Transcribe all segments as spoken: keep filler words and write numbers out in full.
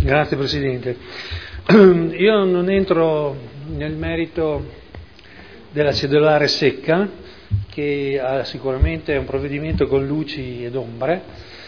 Grazie Presidente. Io non entro nel merito della cedolare secca, che ha sicuramente un provvedimento con luci ed ombre,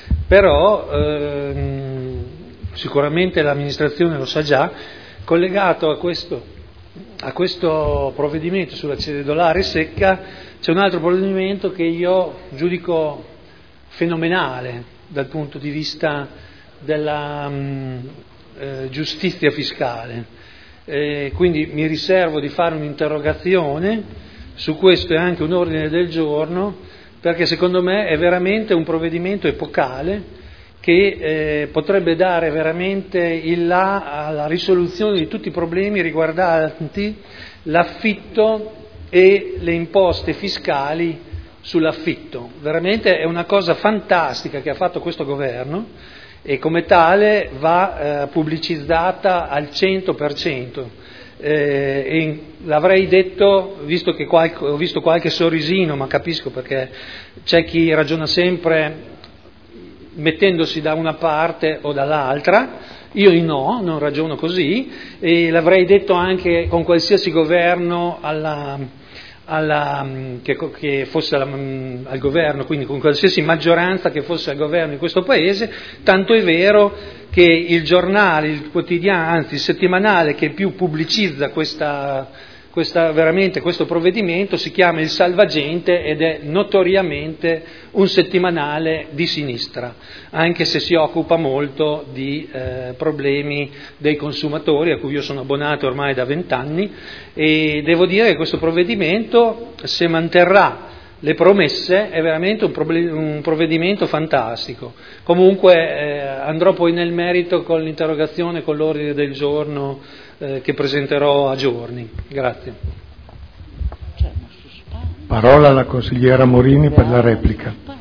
però ehm, sicuramente l'amministrazione lo sa già. Collegato a questo, a questo provvedimento sulla cedolare secca c'è un altro provvedimento che io giudico fenomenale dal punto di vista della mh, eh, giustizia fiscale, eh, quindi mi riservo di fare un'interrogazione su questo e anche un ordine del giorno, perché secondo me è veramente un provvedimento epocale che eh, potrebbe dare veramente il là alla risoluzione di tutti i problemi riguardanti l'affitto e le imposte fiscali sull'affitto. Veramente è una cosa fantastica che ha fatto questo governo e come tale va eh, pubblicizzata al cento per cento. Eh, e l'avrei detto, visto che qualche, ho visto qualche sorrisino, ma capisco perché c'è chi ragiona sempre mettendosi da una parte o dall'altra, io no, non ragiono così, e l'avrei detto anche con qualsiasi governo alla, alla, che, che fosse alla, al governo, quindi con qualsiasi maggioranza che fosse al governo in questo Paese, tanto è vero che il giornale, il quotidiano, anzi il settimanale che più pubblicizza questa, questa, veramente questo provvedimento si chiama Il Salvagente ed è notoriamente un settimanale di sinistra, anche se si occupa molto di eh, problemi dei consumatori, a cui io sono abbonato ormai da vent'anni, e devo dire che questo provvedimento, se manterrà le promesse, è veramente un, problem- un provvedimento fantastico. Comunque eh, andrò poi nel merito con l'interrogazione, con l'ordine del giorno eh, che presenterò a giorni. Grazie. Parola alla consigliera Morini per la replica.